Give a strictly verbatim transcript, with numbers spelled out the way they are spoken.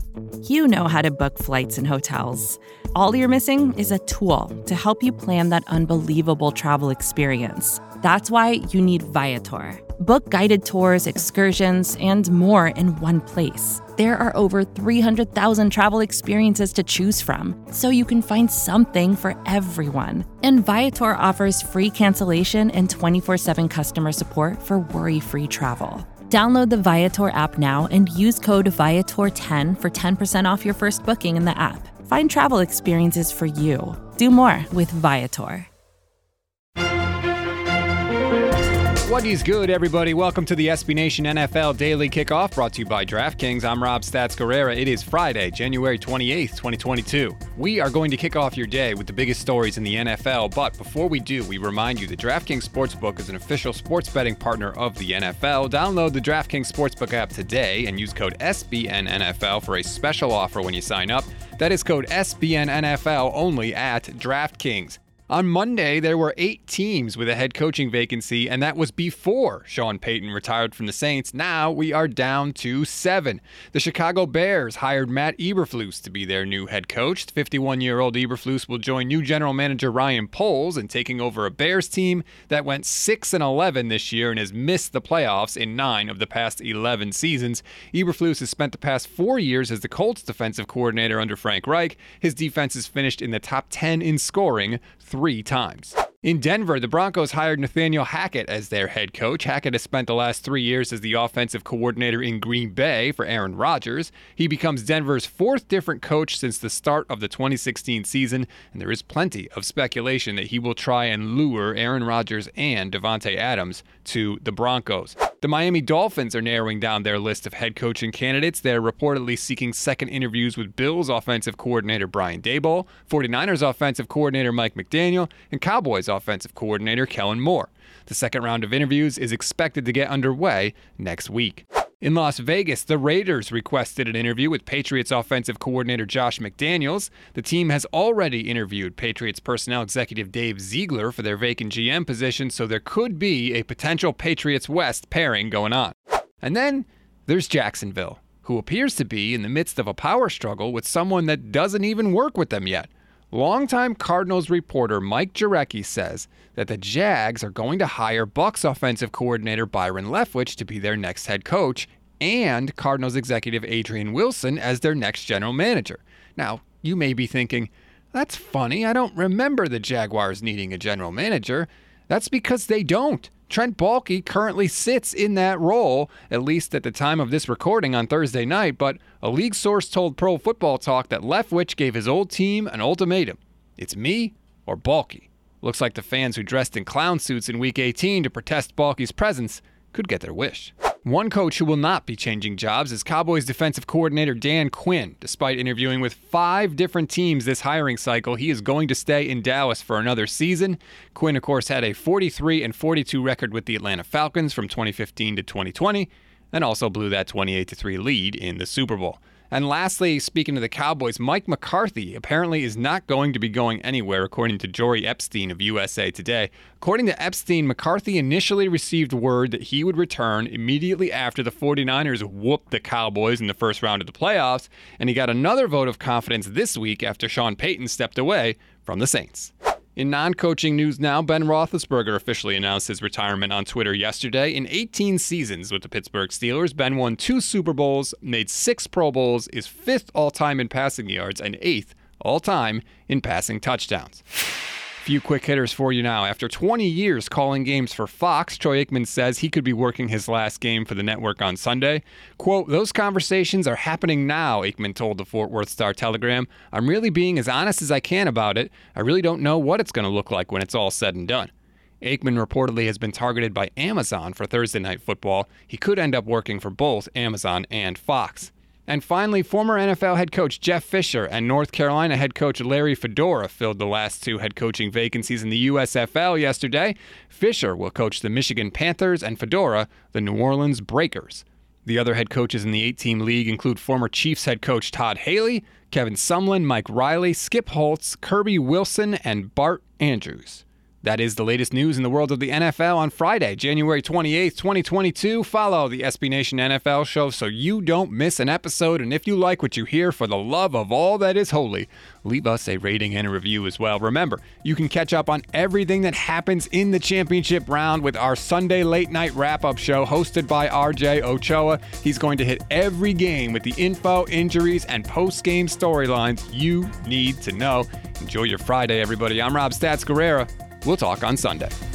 You know how to book flights and hotels. All you're missing is a tool to help you plan that unbelievable travel experience. That's why you need Viator. Book guided tours, excursions, and more in one place. There are over three hundred thousand travel experiences to choose from, so you can find something for everyone. And Viator offers free cancellation and twenty-four seven customer support for worry-free travel. Download the Viator app now and use code Viator ten for ten percent off your first booking in the app. Find travel experiences for you. Do more with Viator. What is good, everybody? Welcome to the S B Nation N F L Daily Kickoff, brought to you by DraftKings. I'm Rob Stats Guerrera. It is Friday, January twenty-eighth, twenty twenty-two. We are going to kick off your day with the biggest stories in the N F L, but before we do, we remind you that DraftKings Sportsbook is an official sports betting partner of the N F L. Download the DraftKings Sportsbook app today and use code S B N N F L for a special offer when you sign up. That is code S B N N F L only at DraftKings. On Monday, there were eight teams with a head coaching vacancy, and that was before Sean Payton retired from the Saints. Now we are down to seven. The Chicago Bears hired Matt Eberflus to be their new head coach. The fifty-one-year-old Eberflus will join new general manager Ryan Poles in taking over a Bears team that went six and eleven this year and has missed the playoffs in nine of the past eleven seasons. Eberflus has spent the past four years as the Colts defensive coordinator under Frank Reich. His defense has finished in the top ten in scoring three times. In Denver, the Broncos hired Nathaniel Hackett as their head coach. Hackett has spent the last three years as the offensive coordinator in Green Bay for Aaron Rodgers. He becomes Denver's fourth different coach since the start of the twenty sixteen season, and there is plenty of speculation that he will try and lure Aaron Rodgers and Davante Adams to the Broncos. The Miami Dolphins are narrowing down their list of head coaching candidates. They're reportedly seeking second interviews with Bills offensive coordinator Brian Daboll, 49ers offensive coordinator Mike McDaniel, and Cowboys offensive coordinator Kellen Moore. The second round of interviews is expected to get underway next week. In Las Vegas, the Raiders requested an interview with Patriots offensive coordinator Josh McDaniels. The team has already interviewed Patriots personnel executive Dave Ziegler for their vacant G M position, so there could be a potential Patriots West pairing going on. And then there's Jacksonville, who appears to be in the midst of a power struggle with someone that doesn't even work with them yet. Longtime Cardinals reporter Mike Jurecki says that the Jags are going to hire Bucs offensive coordinator Byron Leftwich to be their next head coach and Cardinals executive Adrian Wilson as their next general manager. Now, you may be thinking, that's funny. I don't remember the Jaguars needing a general manager. That's because they don't. Trent Baalke currently sits in that role, at least at the time of this recording on Thursday night, but a league source told Pro Football Talk that Leftwich gave his old team an ultimatum. It's me or Baalke. Looks like the fans who dressed in clown suits in Week eighteen to protest Baalke's presence could get their wish. One coach who will not be changing jobs is Cowboys defensive coordinator Dan Quinn. Despite interviewing with five different teams this hiring cycle, he is going to stay in Dallas for another season. Quinn, of course, had a forty-three and forty-two record with the Atlanta Falcons from twenty fifteen to twenty twenty, and also blew that twenty-eight to three lead in the Super Bowl. And lastly, speaking of the Cowboys, Mike McCarthy apparently is not going to be going anywhere, according to Jory Epstein of U S A Today. According to Epstein, McCarthy initially received word that he would return immediately after the 49ers whooped the Cowboys in the first round of the playoffs, and he got another vote of confidence this week after Sean Payton stepped away from the Saints. In non-coaching news now, Ben Roethlisberger officially announced his retirement on Twitter yesterday. In eighteen seasons with the Pittsburgh Steelers, Ben won two Super Bowls, made six Pro Bowls, is fifth all-time in passing yards, and eighth all-time in passing touchdowns. Few quick hitters for you now. After twenty years calling games for Fox, Troy Aikman says he could be working his last game for the network on Sunday. Quote, "Those conversations are happening now," Aikman told the Fort Worth Star-Telegram. "I'm really being as honest as I can about it. I really don't know what it's going to look like when it's all said and done." Aikman reportedly has been targeted by Amazon for Thursday Night Football. He could end up working for both Amazon and Fox. And finally, former N F L head coach Jeff Fisher and North Carolina head coach Larry Fedora filled the last two head coaching vacancies in the U S F L yesterday. Fisher will coach the Michigan Panthers and Fedora the New Orleans Breakers. The other head coaches in the eight-team league include former Chiefs head coach Todd Haley, Kevin Sumlin, Mike Riley, Skip Holtz, Kirby Wilson, and Bart Andrews. That is the latest news in the world of the N F L on Friday, January twenty-eighth, twenty twenty-two. Follow the S B Nation N F L show so you don't miss an episode. And if you like what you hear, for the love of all that is holy, leave us a rating and a review as well. Remember, you can catch up on everything that happens in the championship round with our Sunday late night wrap-up show hosted by R J Ochoa. He's going to hit every game with the info, injuries, and post-game storylines you need to know. Enjoy your Friday, everybody. I'm Rob Stats Guerrera. We'll talk on Sunday.